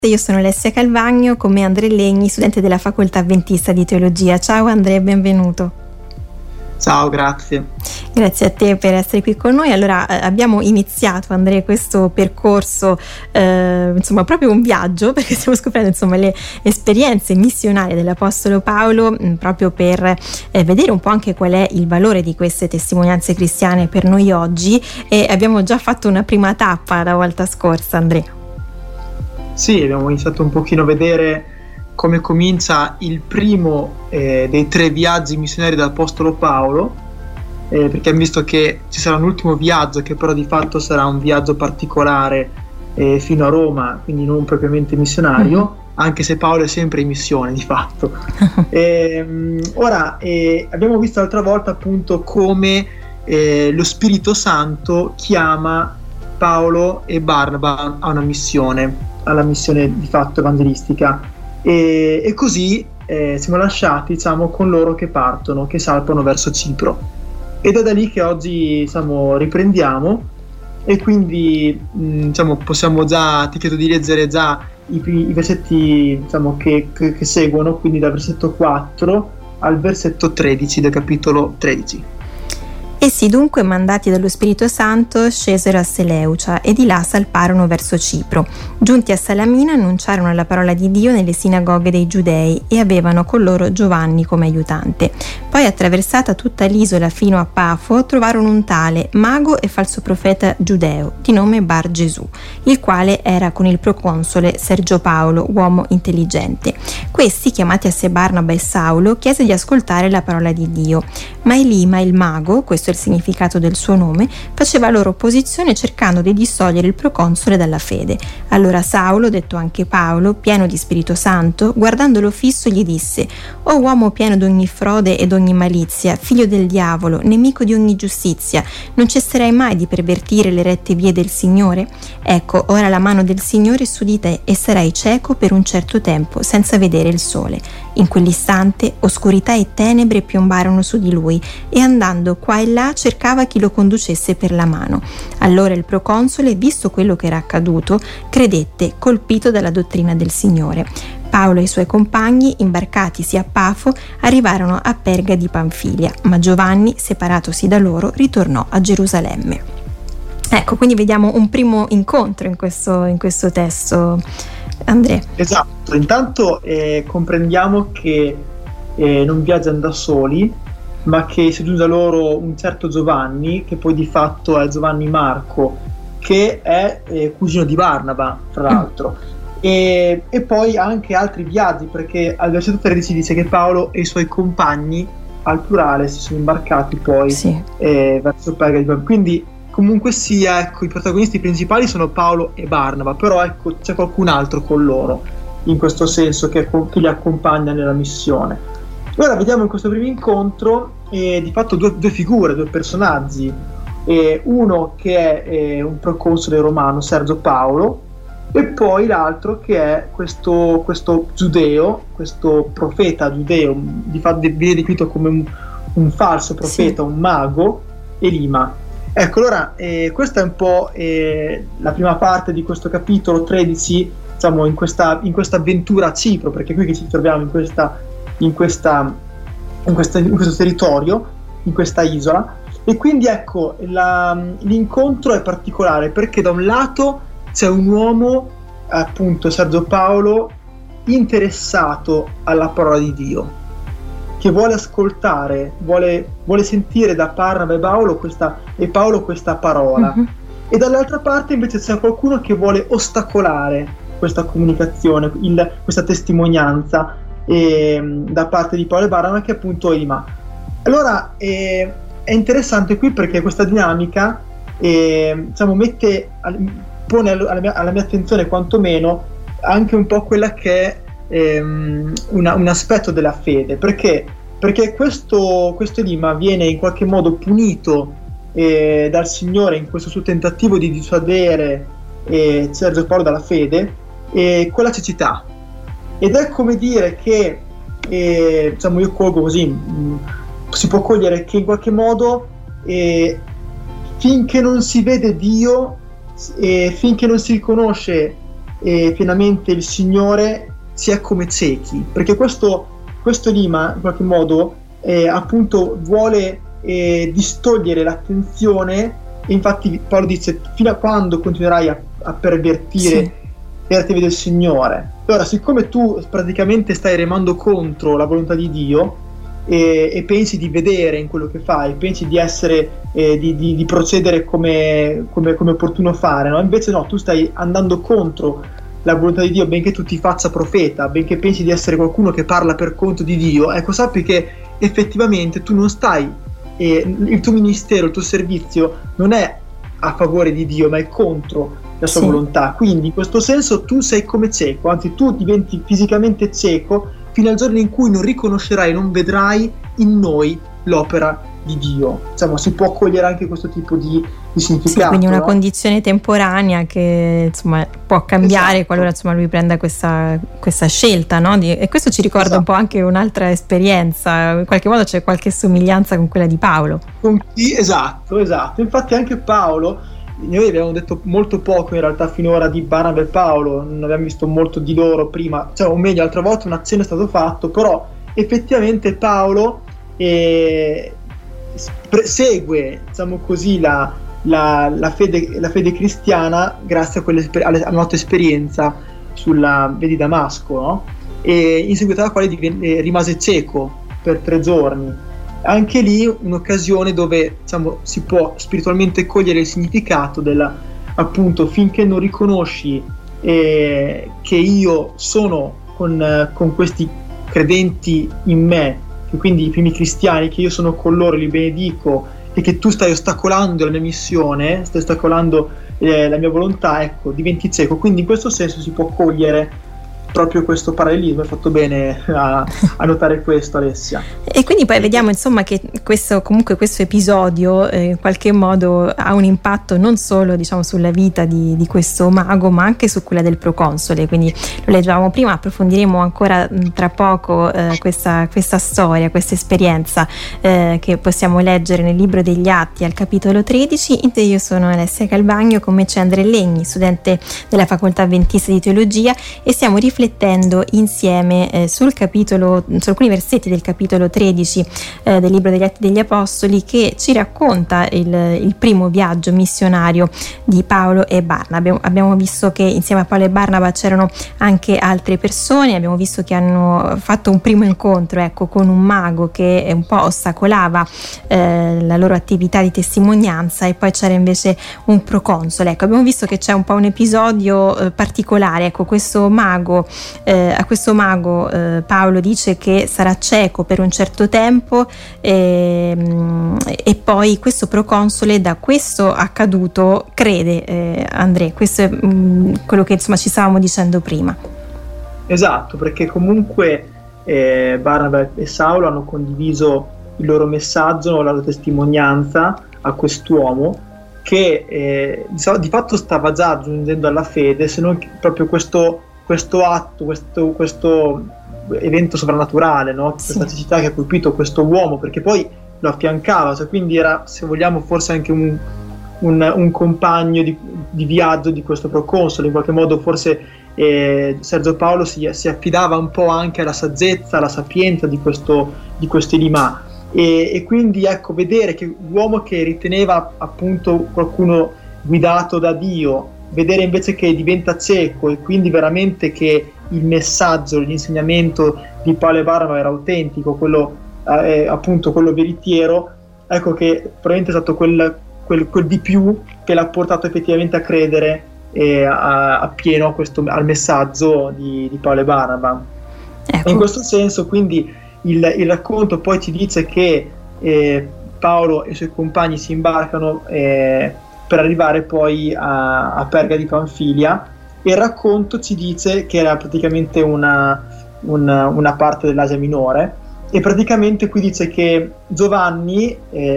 Io sono Alessia Calvagno, con me Andrea Legni, studente della Facoltà Adventista di Teologia. Ciao Andrea, benvenuto. Ciao, grazie. Grazie a te per essere qui con noi. Allora, abbiamo iniziato, Andrea, questo percorso, proprio un viaggio, perché stiamo scoprendo le esperienze missionarie dell'Apostolo Paolo, proprio per vedere un po' anche qual è il valore di queste testimonianze cristiane per noi oggi, e abbiamo già fatto una prima tappa la volta scorsa, Andrea. Sì, abbiamo iniziato un pochino a vedere come comincia il primo dei 3 viaggi missionari dell'Apostolo Paolo, perché abbiamo visto che ci sarà un ultimo viaggio che però di fatto sarà un viaggio particolare fino a Roma, quindi non propriamente missionario, anche se Paolo è sempre in missione di fatto. Ora abbiamo visto l'altra volta appunto come lo Spirito Santo chiama Paolo e Barnaba a una missione, alla missione di fatto evangelistica, e così siamo lasciati con loro che partono, che salpano verso Cipro, ed è da lì che oggi riprendiamo, e quindi possiamo già, ti chiedo di leggere già i versetti che seguono, quindi dal versetto 4 al versetto 13 del capitolo 13. Essi dunque, mandati dallo Spirito Santo, scesero a Seleucia e di là salparono verso Cipro. Giunti a Salamina annunciarono la parola di Dio nelle sinagoghe dei Giudei e avevano con loro Giovanni come aiutante. Poi, attraversata tutta l'isola fino a Pafo, trovarono un tale mago e falso profeta giudeo di nome Bar Gesù, il quale era con il proconsole Sergio Paolo, uomo intelligente. Questi, chiamati a sé Barnaba e Saulo, chiese di ascoltare la parola di Dio, ma Elima, il mago, questo il significato del suo nome, faceva loro opposizione cercando di distogliere il proconsole dalla fede. Allora Saulo, detto anche Paolo, pieno di Spirito Santo, guardandolo fisso gli disse: «O uomo pieno di ogni frode ed ogni malizia, figlio del diavolo, nemico di ogni giustizia, non cesserai mai di pervertire le rette vie del Signore? Ecco, ora la mano del Signore è su di te e sarai cieco per un certo tempo, senza vedere il sole». In quell'istante oscurità e tenebre piombarono su di lui, e andando qua e là cercava chi lo conducesse per la mano. Allora il proconsole, visto quello che era accaduto, credette, colpito dalla dottrina del Signore. Paolo e i suoi compagni, imbarcatisi a Pafo, arrivarono a Perga di Panfilia, ma Giovanni, separatosi da loro, ritornò a Gerusalemme. Ecco, quindi vediamo un primo incontro in questo testo, Andrea. Esatto, intanto comprendiamo che non viaggiano da soli, ma che si giunge a loro un certo Giovanni, che poi di fatto è Giovanni Marco, che è cugino di Barnaba, tra l'altro. E poi anche altri viaggi, perché al versetto 13 dice che Paolo e i suoi compagni, al plurale, si sono imbarcati poi verso Perga di Panfilia. Quindi comunque sia, ecco, i protagonisti principali sono Paolo e Barnaba, però ecco, c'è qualcun altro con loro, in questo senso, che li accompagna nella missione. Ora vediamo in questo primo incontro di fatto due figure, 2 personaggi, uno che è un proconsole romano, Sergio Paolo, e poi l'altro che è questo giudeo, questo profeta giudeo, di fatto viene definito come un falso profeta, un mago, Elima. Ecco, allora questa è un po' la prima parte di questo capitolo 13, in questa avventura a Cipro, perché qui che ci troviamo in questo territorio, in questa isola. E quindi ecco, l'incontro è particolare, perché da un lato c'è un uomo, appunto Sergio Paolo, interessato alla parola di Dio, che vuole ascoltare, vuole sentire da Barnaba e Paolo questa parola. E dall'altra parte invece c'è qualcuno che vuole ostacolare questa comunicazione, questa testimonianza da parte di Paolo e Barnaba, che è appunto Elima. Allora è interessante qui, perché questa dinamica pone alla mia attenzione quantomeno anche un po' quella che è un aspetto della fede, perché questo Elima viene in qualche modo punito dal Signore in questo suo tentativo di dissuadere Sergio Paolo dalla fede con la cecità, ed è come dire che io colgo così, si può cogliere che in qualche modo finché non si vede Dio, finché non si riconosce pienamente il Signore, si è come ciechi, perché questo Elima in qualche modo appunto vuole distogliere l'attenzione, e infatti Paolo dice: fino a quando continuerai a pervertire la via del Signore? Allora, siccome tu praticamente stai remando contro la volontà di Dio e pensi di vedere in quello che fai, pensi di essere di procedere come opportuno fare, no? Invece no, tu stai andando contro la volontà di Dio, benché tu ti faccia profeta, benché pensi di essere qualcuno che parla per conto di Dio. Ecco, sappi che effettivamente tu non stai, il tuo ministero, il tuo servizio non è a favore di Dio, ma è contro la sua volontà. Quindi in questo senso tu sei come cieco, anzi tu diventi fisicamente cieco fino al giorno in cui non riconoscerai, non vedrai in noi l'opera di Dio. Insomma, si può cogliere anche questo tipo di significato. Quindi una condizione temporanea che insomma può cambiare qualora insomma lui prenda questa scelta, no? E questo ci ricorda un po' anche un'altra esperienza, in qualche modo c'è qualche somiglianza con quella di Paolo. Esatto. Infatti anche Paolo, noi abbiamo detto molto poco in realtà finora di Barnaba e Paolo, non abbiamo visto molto di loro prima, cioè, o meglio, l'altra volta un accenno è stato fatto, però effettivamente Paolo segue, diciamo così, la fede cristiana grazie alla nostra esperienza sulla via di Damasco, no? E in seguito alla quale rimase cieco per 3 giorni. Anche lì un'occasione dove, diciamo, si può spiritualmente cogliere il significato appunto, finché non riconosci che io sono con questi credenti in me, e quindi i primi cristiani, che io sono con loro, li benedico, e che tu stai ostacolando la mia missione, stai ostacolando la mia volontà, ecco, diventi cieco. Quindi in questo senso si può cogliere proprio questo parallelismo. Hai fatto bene a notare questo, Alessia. E quindi poi vediamo insomma che questo episodio in qualche modo ha un impatto non solo, diciamo, sulla vita di questo mago, ma anche su quella del proconsole. Quindi lo leggevamo prima, approfondiremo ancora tra poco questa storia, questa esperienza che possiamo leggere nel libro degli Atti al capitolo 13. Io sono Alessia Calvagno, con me c'è Andrea Legni, studente della Facoltà Adventista di Teologia, e stiamo riflettendo insieme su alcuni versetti del capitolo 13 del libro degli Atti degli Apostoli, che ci racconta il primo viaggio missionario di Paolo e Barnaba. Abbiamo visto che insieme a Paolo e Barnaba c'erano anche altre persone, abbiamo visto che hanno fatto un primo incontro, ecco, con un mago che un po' ostacolava la loro attività di testimonianza, e poi c'era invece un proconsole. Ecco, abbiamo visto che c'è un po' un episodio particolare, ecco, questo mago. A questo mago Paolo dice che sarà cieco per un certo tempo, e poi questo proconsole, da questo accaduto, crede. Andrea, questo è quello che insomma ci stavamo dicendo prima. Esatto, perché comunque Barnaba e Saulo hanno condiviso il loro messaggio, la loro testimonianza a quest'uomo che di fatto stava già giungendo alla fede, se non proprio questo atto, questo evento sovrannaturale, no? Questa necessità che ha colpito questo uomo, perché poi lo affiancava, cioè, quindi era, se vogliamo, forse anche un compagno di viaggio di questo proconsole. In qualche modo forse Sergio Paolo si affidava un po' anche alla saggezza, alla sapienza di questo Elimà, e quindi, ecco, vedere che l'uomo che riteneva appunto qualcuno guidato da Dio, vedere invece che diventa cieco, e quindi veramente che il messaggio, l'insegnamento di Paolo e Barnaba era autentico, quello appunto quello veritiero, ecco che probabilmente è stato quel di più che l'ha portato effettivamente a credere appieno al messaggio di Paolo e Barnaba. Ecco. E in questo senso quindi il racconto poi ci dice che Paolo e i suoi compagni si imbarcano per arrivare poi a Perga di Panfilia, e il racconto ci dice che era praticamente una parte dell'Asia Minore, e praticamente qui dice che Giovanni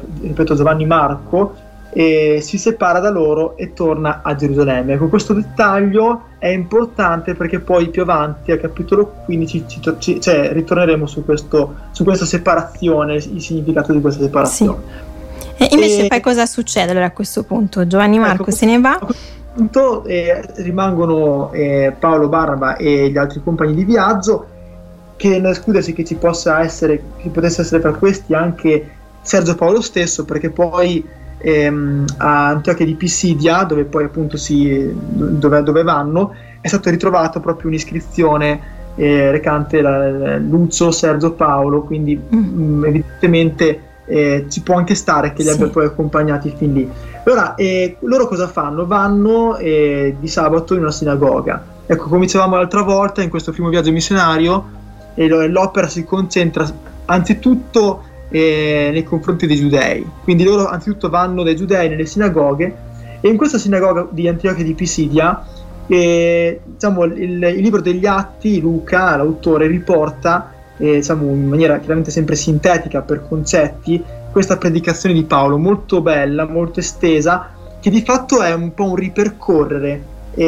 Marco, si separa da loro e torna a Gerusalemme. Ecco, questo dettaglio è importante perché poi più avanti al capitolo 15 ritorneremo su questa separazione, il significato di questa separazione. Sì. E invece poi cosa succede allora a questo punto? Giovanni Marco se ne va? punto rimangono Paolo, Barnaba e gli altri compagni di viaggio, che non escludersi che potesse essere tra questi anche Sergio Paolo stesso, perché poi a Antiochia di Pisidia, dove poi appunto dove vanno, è stato ritrovato proprio un'iscrizione recante Lucio Sergio Paolo, quindi evidentemente ci può anche stare che li abbia poi accompagnati fin lì. Allora loro cosa fanno? Vanno di sabato in una sinagoga. Ecco, come dicevamo l'altra volta, in questo primo viaggio missionario l'opera si concentra anzitutto nei confronti dei giudei, quindi loro anzitutto vanno dai giudei nelle sinagoghe, e in questa sinagoga di Antiochia di Pisidia diciamo, il libro degli Atti, Luca, l'autore, riporta diciamo, in maniera chiaramente sempre sintetica per concetti, questa predicazione di Paolo molto bella, molto estesa, che di fatto è un po' un ripercorrere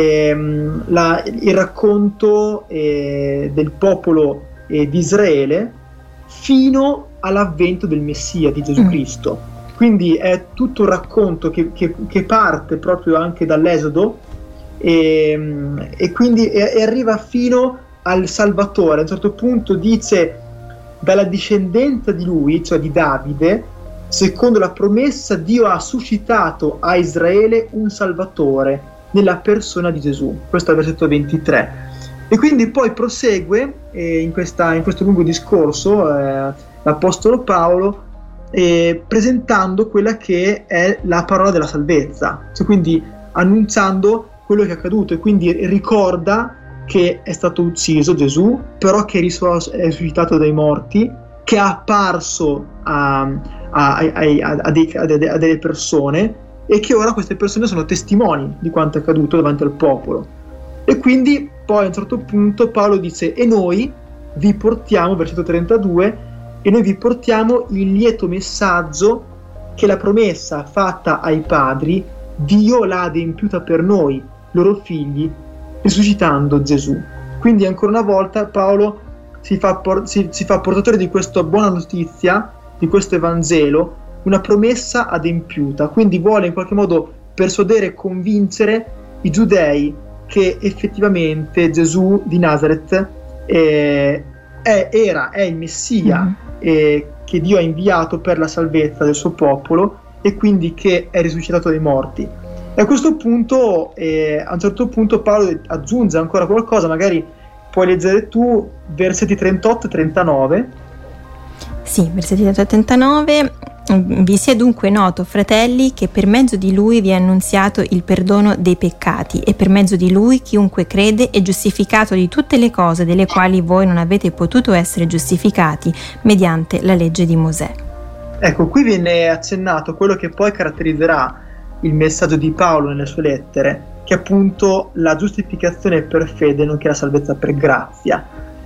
il racconto del popolo di Israele fino all'avvento del Messia, di Gesù Cristo. Quindi è tutto un racconto che parte proprio anche dall'Esodo e quindi arriva fino al Salvatore. A un certo punto dice: dalla discendenza di lui, cioè di Davide, secondo la promessa, Dio ha suscitato a Israele un Salvatore nella persona di Gesù. Questo è il versetto 23. E quindi poi prosegue in questo lungo discorso l'Apostolo Paolo presentando quella che è la parola della salvezza, cioè quindi annunciando quello che è accaduto, e quindi ricorda che è stato ucciso Gesù, però che è risuscitato dai morti, che è apparso a delle persone, e che ora queste persone sono testimoni di quanto è accaduto davanti al popolo. E quindi poi a un certo punto Paolo dice: e noi vi portiamo, versetto 32, e noi vi portiamo il lieto messaggio che la promessa fatta ai padri Dio l'ha adempiuta per noi, loro figli, risuscitando Gesù. Quindi ancora una volta Paolo si fa portatore di questa buona notizia, di questo Evangelo, una promessa adempiuta. Quindi vuole in qualche modo persuadere e convincere i giudei che effettivamente Gesù di Nazareth è il Messia che Dio ha inviato per la salvezza del suo popolo, e quindi che è risuscitato dai morti. E a questo punto, a un certo punto, Paolo aggiunge ancora qualcosa, magari puoi leggere tu versetti 38 e 39. Sì, versetti 38 e 39. Vi sia dunque noto, fratelli, che per mezzo di lui vi è annunziato il perdono dei peccati, e per mezzo di lui chiunque crede è giustificato di tutte le cose delle quali voi non avete potuto essere giustificati mediante la legge di Mosè. Ecco, qui viene accennato quello che poi caratterizzerà il messaggio di Paolo nelle sue lettere, che è appunto la giustificazione per fede, nonché la salvezza per grazia.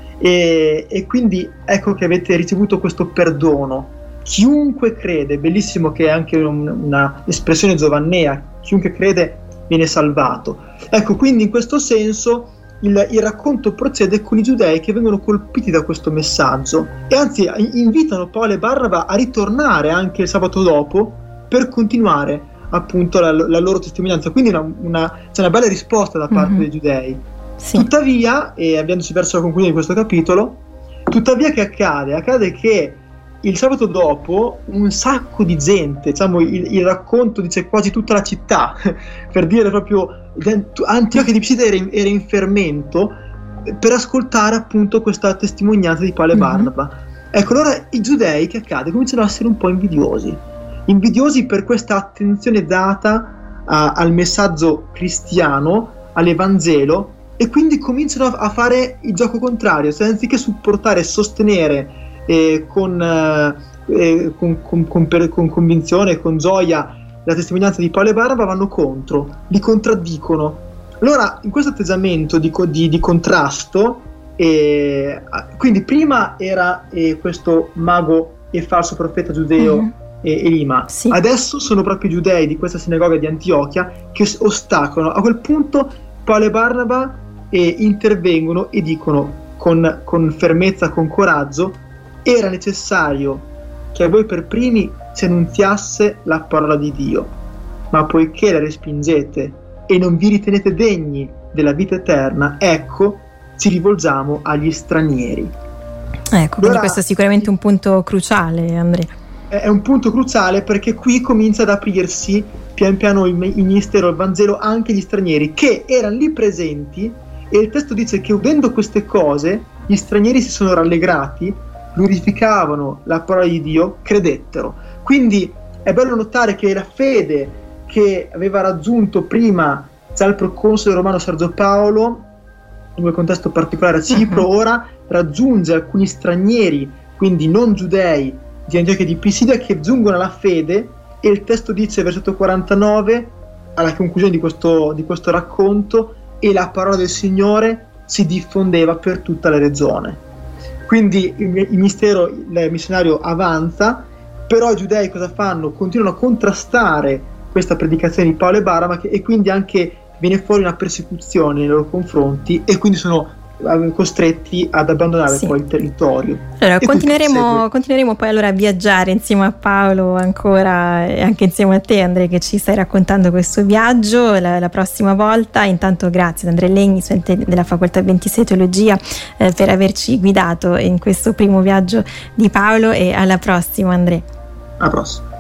E quindi ecco che avete ricevuto questo perdono. Chiunque crede, bellissimo, che è anche una espressione giovannea, chiunque crede viene salvato. Ecco, quindi in questo senso il racconto procede con i giudei che vengono colpiti da questo messaggio, e anzi invitano Paolo e Barnaba a ritornare anche il sabato dopo per continuare appunto la loro testimonianza. Quindi c'è una bella risposta da parte dei giudei. Sì. Tuttavia, e avviandoci verso la conclusione di questo capitolo, tuttavia che accade? Accade che il sabato dopo un sacco di gente, diciamo, il racconto dice quasi tutta la città, per dire proprio Antiochia di Pisidia era in fermento per ascoltare appunto questa testimonianza di Paolo e Barnaba. Ecco, allora i giudei, che accade? Cominciano a essere un po' invidiosi per questa attenzione data al messaggio cristiano, all'Evangelo, e quindi cominciano a fare il gioco contrario, cioè anziché supportare e sostenere con convinzione e con gioia la testimonianza di Paolo e Barnaba, vanno contro, li contraddicono. Allora, in questo atteggiamento di contrasto, quindi prima era questo mago e falso profeta giudeo Elima, sì. Adesso sono proprio i giudei di questa sinagoga di Antiochia che ostacolano. A quel punto Paolo e Barnaba intervengono e dicono con fermezza, con coraggio: era necessario che a voi per primi si annunziasse la parola di Dio, ma poiché la respingete e non vi ritenete degni della vita eterna, ecco, ci rivolgiamo agli stranieri. Ecco, quindi questo è sicuramente un punto cruciale, Andrea. È un punto cruciale, perché qui comincia ad aprirsi pian piano il ministero, il Vangelo, anche agli stranieri che erano lì presenti, e il testo dice che udendo queste cose gli stranieri si sono rallegrati, glorificavano la parola di Dio, credettero. Quindi è bello notare che la fede che aveva raggiunto prima già il proconsole romano Sergio Paolo, in quel contesto particolare a Cipro, ora raggiunge alcuni stranieri, quindi non giudei, di Antiochia e di Pisidia, che giungono alla fede, e il testo dice, versetto 49, alla conclusione di questo racconto, e la parola del Signore si diffondeva per tutta la regione. Quindi il missionario avanza, però i giudei cosa fanno? Continuano a contrastare questa predicazione di Paolo e Barnaba, e quindi anche viene fuori una persecuzione nei loro confronti, e quindi sono costretti ad abbandonare poi il territorio. Allora continueremo poi allora a viaggiare insieme a Paolo ancora, e anche insieme a te, Andrea, che ci stai raccontando questo viaggio la prossima volta. Intanto grazie ad Andrea Legni, studente della Facoltà 26 Teologia, per averci guidato in questo primo viaggio di Paolo, e alla prossima, Andrea. Alla prossima.